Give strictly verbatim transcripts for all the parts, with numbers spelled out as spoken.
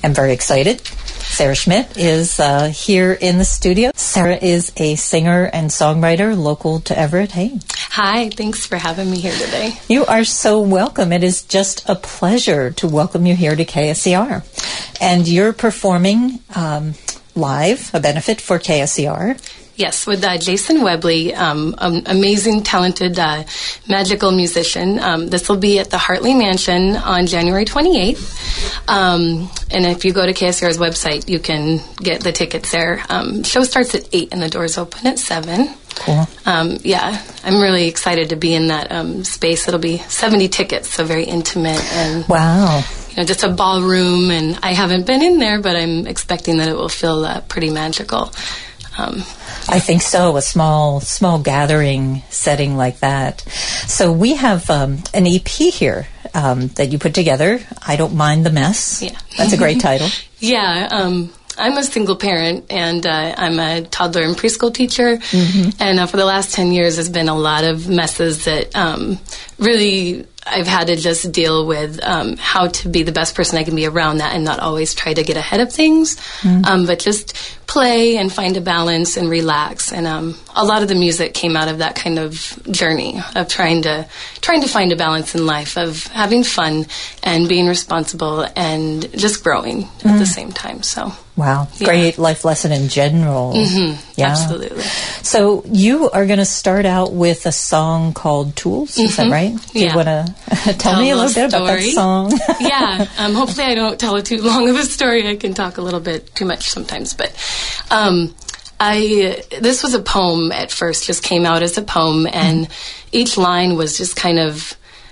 I'm very excited. Sarah Schmidt is uh, here in the studio. Sarah is a singer and songwriter local to Everett. Hey. Hi, thanks for having me here today. You are so welcome. It is just a pleasure to welcome you here to K S E R. And you're performing um, live, a benefit for K S E R. Yes, with uh, Jason Webley, um, an amazing, talented, uh, magical musician. Um, this will be at the Hartley Mansion on January twenty-eighth. Um, and if you go to K S E R's website, you can get the tickets there. Um, show starts at eight and the doors open at seven. Cool. Um, yeah, I'm really excited to be in that um, space. It'll be seventy tickets, so very intimate. And wow. You know, just a ballroom, and I haven't been in there, but I'm expecting that it will feel uh, pretty magical. Um, I think so, a small small gathering setting like that. So we have um, an E P here um, that you put together, I Don't Mind the Mess. Yeah. That's a great title. Yeah, um, I'm a single parent, and uh, I'm a toddler and preschool teacher, mm-hmm. and uh, for the last ten years there's been a lot of messes that um, really I've had to just deal with um, how to be the best person I can be around that and not always try to get ahead of things, mm. um, but just play and find a balance and relax. And um, a lot of the music came out of that kind of journey of trying to trying to find a balance in life, of having fun and being responsible and just growing mm. at the same time. So. Wow. Yeah. Great life lesson in general. Mm-hmm. Yeah. Absolutely. So you are going to start out with a song called Tools, mm-hmm. is that right? Do yeah. you want to tell, tell me a little bit story. about that song? yeah. Um, hopefully I don't tell it too long of a story. I can talk a little bit too much sometimes. But um, I this was a poem at first, just came out as a poem, and mm-hmm. each line was just kind of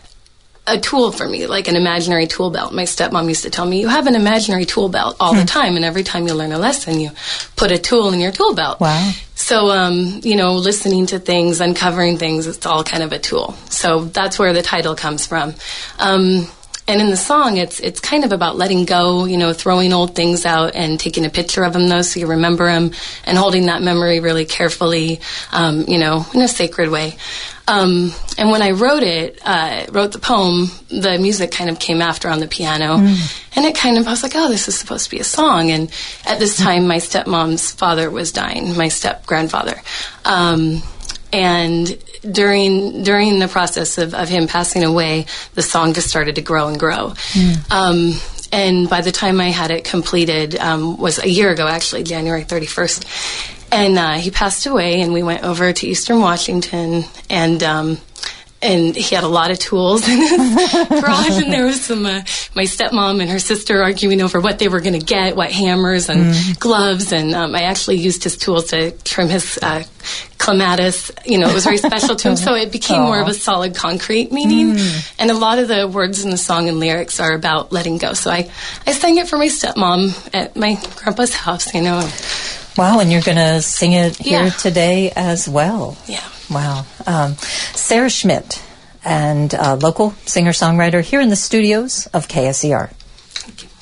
a tool for me, like an imaginary tool belt. My stepmom used to tell me, you have an imaginary tool belt all hmm. the time, and every time you learn a lesson, you put a tool in your tool belt. Wow. So, um, you know, listening to things, uncovering things, it's all kind of a tool. So that's where the title comes from. Um, and in the song, it's it's kind of about letting go, you know, throwing old things out and taking a picture of them, though, so you remember them, and holding that memory really carefully, um, you know, in a sacred way. Um, and when I wrote it, uh, wrote the poem, the music kind of came after on the piano. Mm. And it kind of, I was like, oh, this is supposed to be a song. And at this time, my stepmom's father was dying, my step-grandfather. Um, and during during the process of, of him passing away, the song just started to grow and grow. Mm. Um, and by the time I had it completed, um, was a year ago, actually, January thirty-first. And uh, he passed away, and we went over to Eastern Washington, and um, and he had a lot of tools in his garage, and there was some, uh, my stepmom and her sister arguing over what they were going to get, what hammers and mm. gloves, and um, I actually used his tools to trim his uh, clematis. You know, it was very special to him, so it became Aww. more of a solid concrete meaning, mm. and a lot of the words in the song and lyrics are about letting go. So I, I sang it for my stepmom at my grandpa's house, you know. Wow, and you're going to sing it here yeah. today as well. Yeah. Wow. Um, Sarah Schmidt, and uh, local singer-songwriter here in the studios of K S E R. Thank you.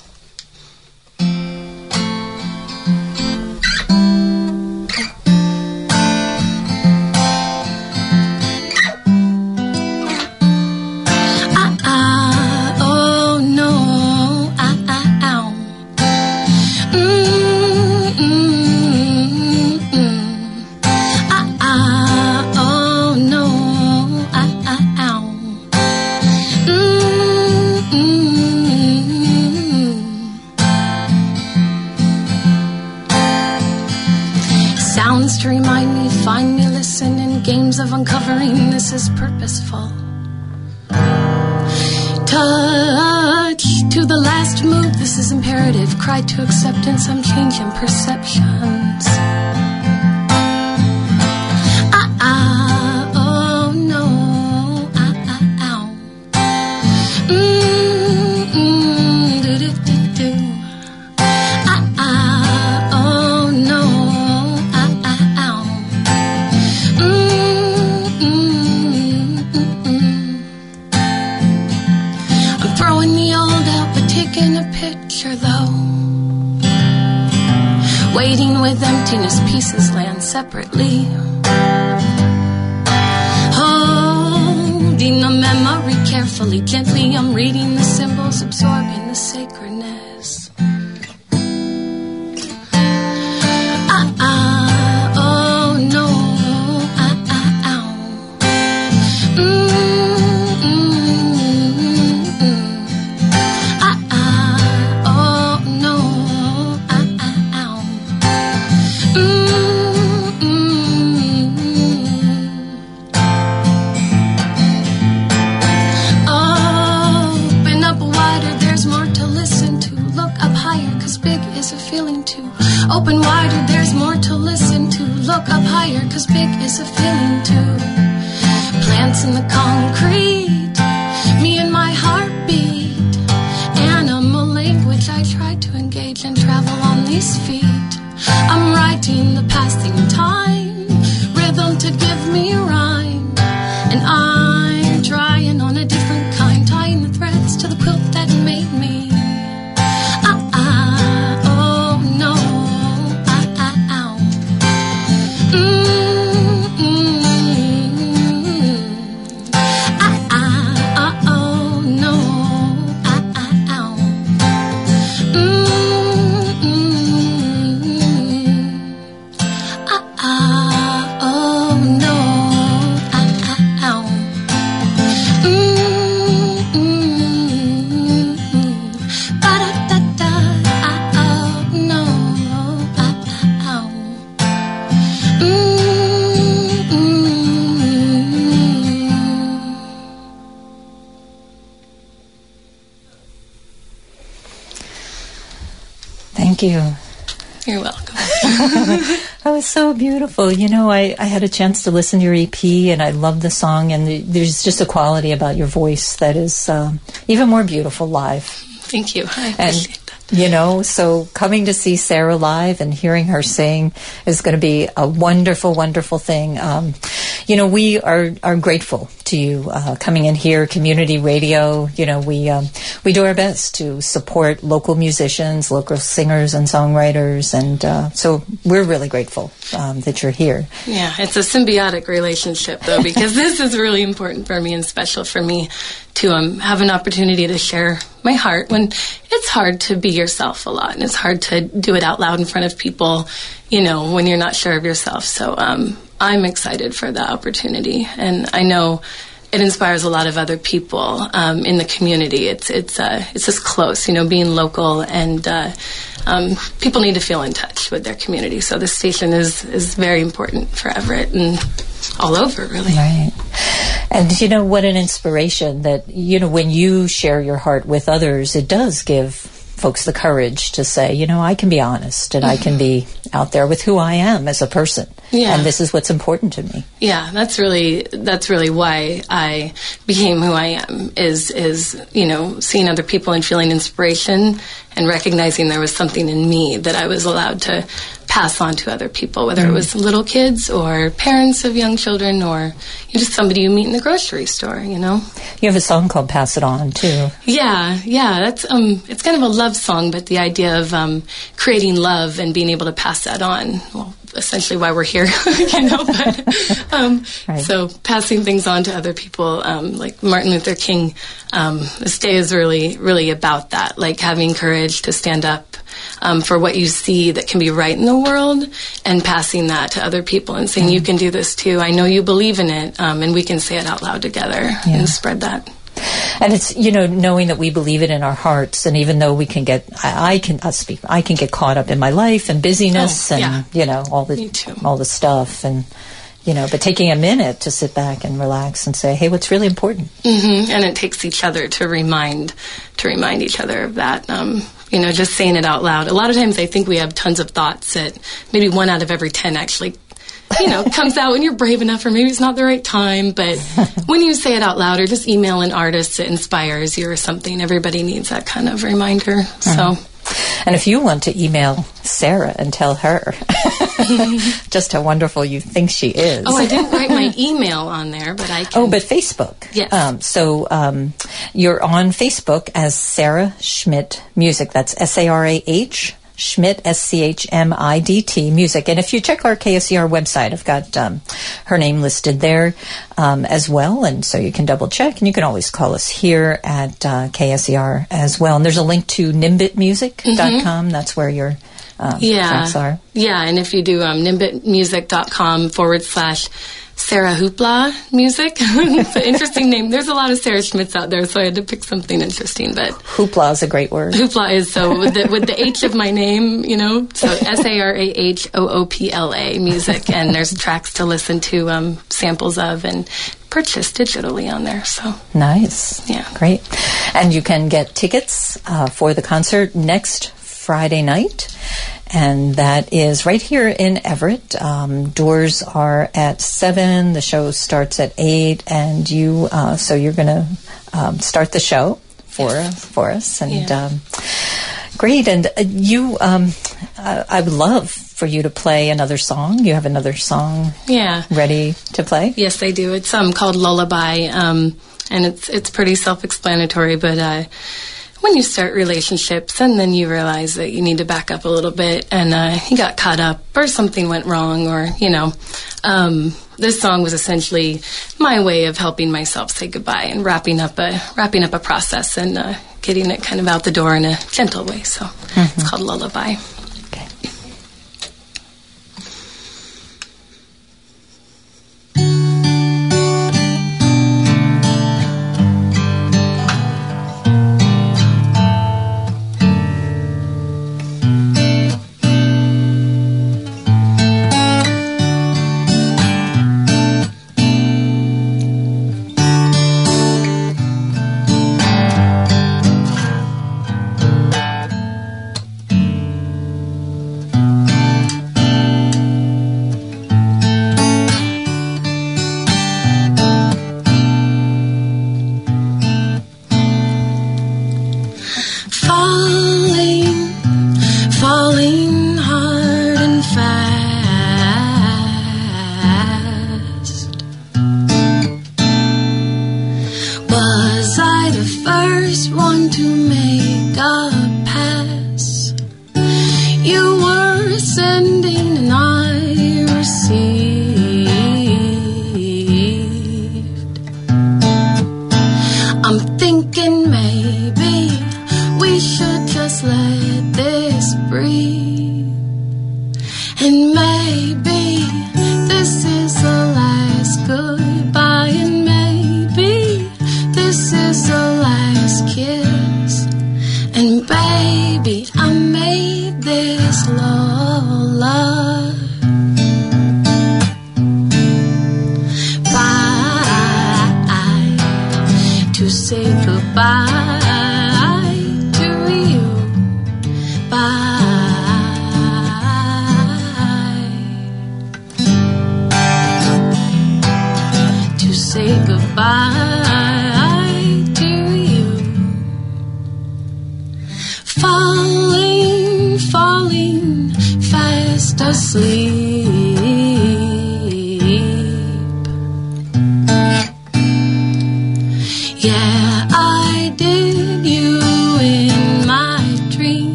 To remind me, find me, listen in games of uncovering. This is purposeful. Touch to the last move. This is imperative. Cry to acceptance. I'm changing perceptions. Ah ah oh no ah ah ow. Mm mm do do do do. Ah ah oh no. Waiting with emptiness, pieces land separately. Holding the memory carefully, gently, I'm reading the symbols, absorbing the sacredness. is a feeling too. Open wider, there's more to listen to. Look up higher, cause big is a feeling too. Plants in the concrete, me and my heartbeat. Animal language, I try to engage and travel on these feet. I'm writing the passing time, rhythm to give me rhyme. And I'm trying on a different kind, tying the threads to the quilt that made me. Ah, ah, oh no, ah, ah, ow. Mm, mm, ah, ah, ah, oh no, ah, ah, ow. Mm, mm, ah, ah, oh no. Thank you. You're welcome. That was so beautiful. You know, I, I had a chance to listen to your E P, and I love the song, and the, there's just a quality about your voice that is um, even more beautiful live. Thank you. I appreciate and, that. You know, so coming to see Sarah live and hearing her sing is going to be a wonderful, wonderful thing. Um, you know, we are, are grateful to you uh, coming in here, community radio. You know, we um, we do our best to support local musicians, local singers and songwriters, and uh, so we're really grateful um, that you're here. Yeah, it's a symbiotic relationship, though, because this is really important for me and special for me to um, have an opportunity to share my heart when it's hard to be yourself a lot, and it's hard to do it out loud in front of people, you know, when you're not sure of yourself. So um, I'm excited for the opportunity, and I know it inspires a lot of other people um, in the community. It's it's uh, it's just close, you know, being local, and uh, um, people need to feel in touch with their community. So this station is is very important for Everett and all over, really. Right. And you know, what an inspiration that, you know, when you share your heart with others, it does give folks the courage to say, you know, I can be honest, and mm-hmm. I can be out there with who I am as a person. Yeah. And this is what's important to me. Yeah, that's really that's really why I became who I am, is is, you know, seeing other people and feeling inspiration and recognizing there was something in me that I was allowed to pass on to other people, whether mm. it was little kids or parents of young children, or you know, just somebody you meet in the grocery store, you know. You have a song called Pass It On, too. Yeah, yeah, that's um, it's kind of a love song, but the idea of um, creating love and being able to pass that on, well, essentially why we're here, you know. But um, right. So passing things on to other people, um, like Martin Luther King, um, this day is really, really about that, like having courage to stand up um, for what you see that can be right in the world, and passing that to other people and saying, mm. you can do this too. I know you believe in it, um, and we can say it out loud together yeah. and spread that. And it's, you know, knowing that we believe it in our hearts, and even though we can get, I, I can I speak, I can get caught up in my life and busyness oh, and yeah. you know all the all the stuff, and you know, but taking a minute to sit back and relax and say, hey, what's really important? Mm-hmm. And it takes each other to remind to remind each other of that. Um, you know, just saying it out loud. A lot of times, I think we have tons of thoughts that maybe one out of every ten actually, you know, comes out when you're brave enough, or maybe it's not the right time. But when you say it out loud, or just email an artist that inspires you or something, everybody needs that kind of reminder. Mm-hmm. So, and if you want to email Sarah and tell her just how wonderful you think she is. Oh, I didn't write my email on there, but I can. Oh, but Facebook. Yes. Um, so um, you're on Facebook as Sarah Schmidt Music. That's S A R A H Schmidt, S C H M I D T, music. And if you check our K S E R website, I've got um, her name listed there um, as well, and so you can double check, and you can always call us here at uh, K S E R as well. And there's a link to nimbit music dot com. Mm-hmm. That's where your um, yeah. tracks are. Yeah, and if you do um, nimbit music dot com forward slash Sarah Hoopla Music. It's an interesting name. There's a lot of Sarah Schmitz out there, so I had to pick something interesting. But Hoopla is a great word. Hoopla is, so with the, with the H of my name, you know, so S A R A H O O P L A Music, and there's tracks to listen to, um, samples of, and purchase digitally on there. So nice. Yeah. Great. And you can get tickets uh, for the concert next Friday night and that is right here in Everett. Um, doors are at seven. The show starts at eight, and you uh, so you're going to um, start the show for yes. for us, and yeah. um, great. And uh, you, um, uh, I would love for you to play another song. You have another song, yeah, ready to play? Yes, I do. It's um called Lullaby, um, and it's it's pretty self-explanatory, but. Uh, When you start relationships and then you realize that you need to back up a little bit and uh, you got caught up or something went wrong or, you know, um, this song was essentially my way of helping myself say goodbye and wrapping up a wrapping up a process and uh, getting it kind of out the door in a gentle way. So mm-hmm. It's called Lullaby. Okay.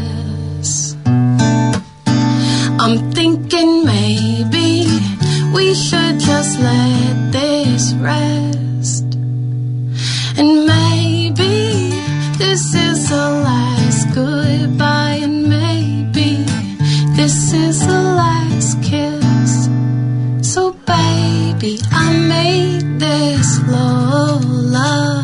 I'm thinking maybe we should just let this rest. And maybe this is the last goodbye, and maybe this is the last kiss. So baby, I made this lullaby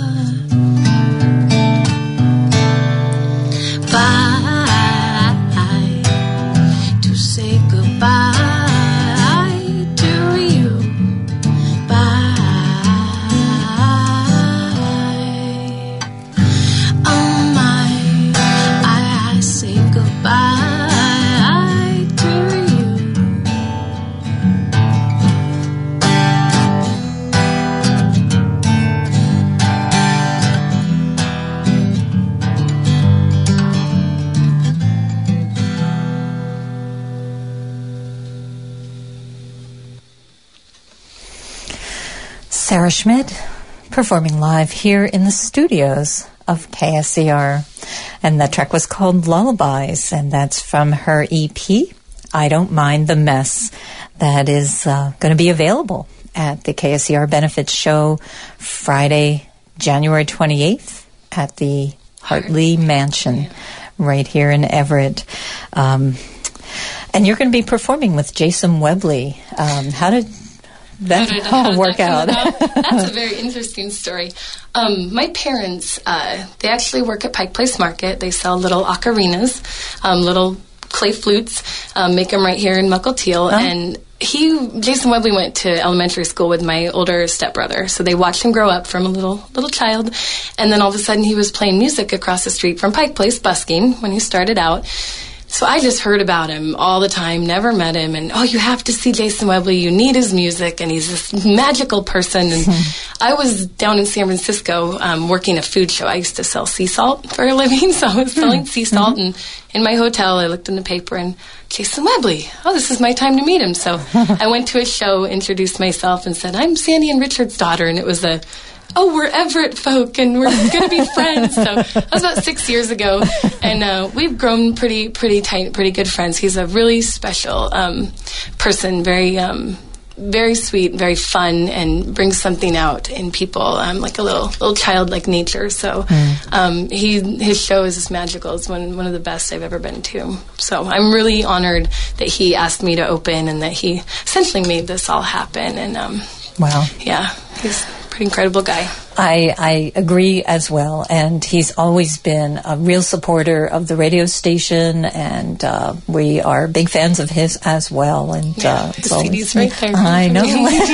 to say goodbye. Sarah Schmidt performing live here in the studios of K S E R. And that track was called Lullabies, and that's from her E P, I Don't Mind the Mess, that is uh, going to be available at the K S E R Benefits Show Friday, January twenty-eighth at the Hartley Mansion right here in Everett. Um, and you're going to be performing with Jason Webley. Um, how did that all work out? That's a very interesting story. Um, my parents, uh, they actually work at Pike Place Market. They sell little ocarinas, um, little clay flutes, um, make them right here in Mukilteo. Oh. And he, Jason Webley, went to elementary school with my older stepbrother. So they watched him grow up from a little little child. And then all of a sudden he was playing music across the street from Pike Place, busking, when he started out. So I just heard about him all the time, never met him, and, oh, you have to see Jason Webley, you need his music, and he's this magical person. And I was down in San Francisco um, working a food show. I used to sell sea salt for a living, so I was selling sea salt, mm-hmm. and in my hotel I looked in the paper, and Jason Webley, oh, this is my time to meet him. So I went to a show, introduced myself, and said, I'm Sandy and Richard's daughter, and it was a oh, we're Everett folk, and we're going to be friends. So that was about six years ago, and uh, we've grown pretty pretty tight, pretty good friends. He's a really special um, person, very um, very sweet, very fun, and brings something out in people, um, like a little little childlike nature. So mm. um, he his show is just magical. It's one, one of the best I've ever been to. So I'm really honored that he asked me to open, and that he essentially made this all happen. And um, wow. Yeah, he's pretty incredible guy. I, I agree as well, and he's always been a real supporter of the radio station, and uh, we are big fans of his as well. And yeah, uh, his C D's right there. I know.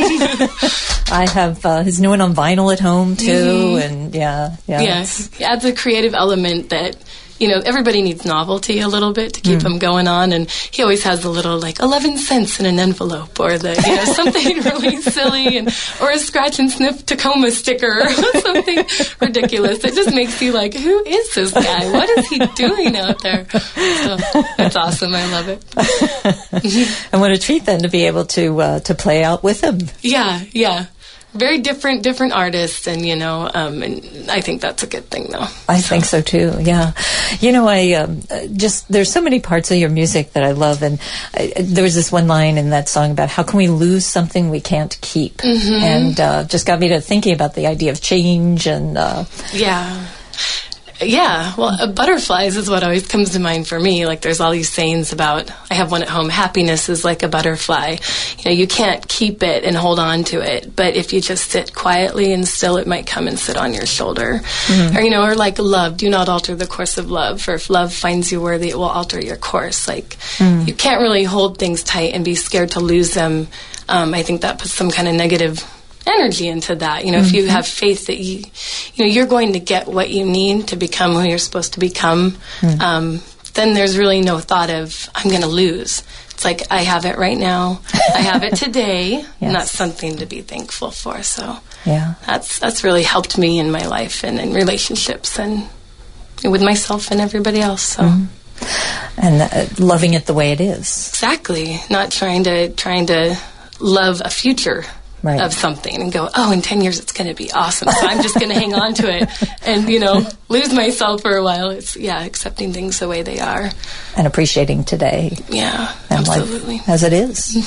I have uh, his new one on vinyl at home too, mm-hmm. and yeah, yeah, yeah, he adds a creative element that, you know, everybody needs novelty a little bit to keep mm. them going on, and he always has a little, like, eleven cents in an envelope, or the, you know, something really silly, and or a scratch and sniff Tacoma sticker, or something ridiculous. It just makes you like, who is this guy? What is he doing out there? So it's awesome. I love it. And what a treat then to be able to uh, to play out with him. Yeah, yeah. Very different, different artists, and you know, um, and I think that's a good thing, though. I so. think so too. Yeah, you know, I um, just there's so many parts of your music that I love, and I, there was this one line in that song about how can we lose something we can't keep, mm-hmm. and uh, just got me to thinking about the idea of change and uh, yeah. Yeah, well, uh, butterflies is what always comes to mind for me. Like, there's all these sayings about, I have one at home, happiness is like a butterfly. You know, you can't keep it and hold on to it, but if you just sit quietly and still, it might come and sit on your shoulder. Mm-hmm. Or, you know, or like love, do not alter the course of love, for if love finds you worthy, it will alter your course. Like, mm. you can't really hold things tight and be scared to lose them. Um, I think that puts some kind of negative energy into that. You know, mm-hmm. if you have faith that you, you know, you're going to get what you need to become who you're supposed to become, mm. um, then there's really no thought of, I'm going to lose. It's like, I have it right now. I have it today. Yes. And that's something to be thankful for. So yeah, that's, that's really helped me in my life and in relationships and with myself and everybody else. So. Mm-hmm. And uh, loving it the way it is. Exactly. Not trying to, trying to love a future Right. of something and go, oh, in ten years it's going to be awesome, so I'm just going to hang on to it and, you know, lose myself for a while. It's, yeah, accepting things the way they are. And appreciating today. Yeah, and absolutely. Life as it is. Mm-hmm.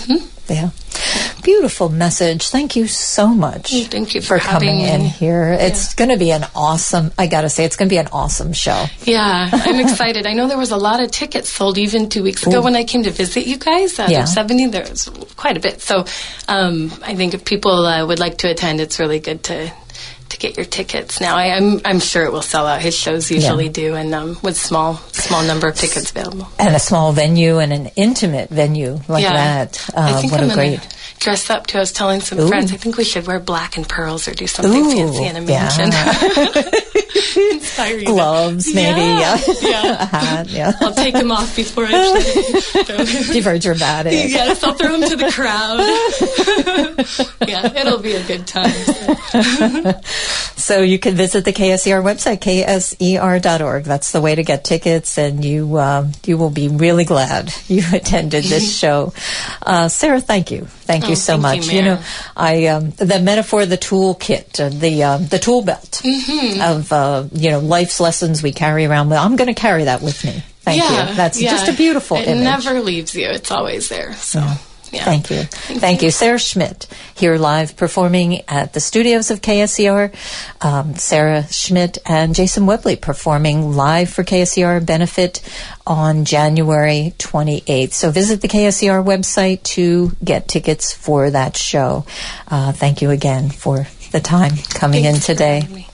Yeah. Beautiful message. Thank you so much. Thank you for, for coming having in me. here. Yeah. It's going to be an awesome, I got to say, it's going to be an awesome show. Yeah, I'm excited. I know there was a lot of tickets sold even two weeks ago Ooh. when I came to visit you guys. Out yeah. of seventy, there was quite a bit. So um, I think if people uh, would like to attend, it's really good to to get your tickets now. I, I'm I'm sure it will sell out. His shows usually yeah. do, and um, with small small number of tickets available. And a small venue and an intimate venue like yeah. that. Uh, I think what I'm a great... dress up too. I was telling some Ooh. friends, I think we should wear black and pearls or do something Ooh, fancy in a mansion. Yeah. Inspire you. Gloves, maybe. Yeah. Yeah. yeah. A hat, yeah. I'll take them off before I Be very dramatic. Yes, I'll throw them to the crowd. Yeah, it'll be a good time. So you can visit the K S E R website, K S E R dot org. That's the way to get tickets, and you um, you will be really glad you attended this show. Uh, Sarah, thank you. Thank you oh, so thank much. You, you know, I um, the metaphor, the tool kit, uh, the um, the tool belt mm-hmm. of uh, you know life's lessons we carry around. Well, I'm going to carry that with me. Thank yeah, you. That's yeah. just a beautiful it image. It never leaves you. It's always there. So. Yeah. Yeah. Thank you. Thank, Thank you. you. Sarah Schmidt, here live performing at the studios of K S E R. Um, Sarah Schmidt and Jason Webley performing live for K S E R benefit on January twenty-eighth. So visit the K S E R website to get tickets for that show. Uh, thank you again for the time coming Thanks in today.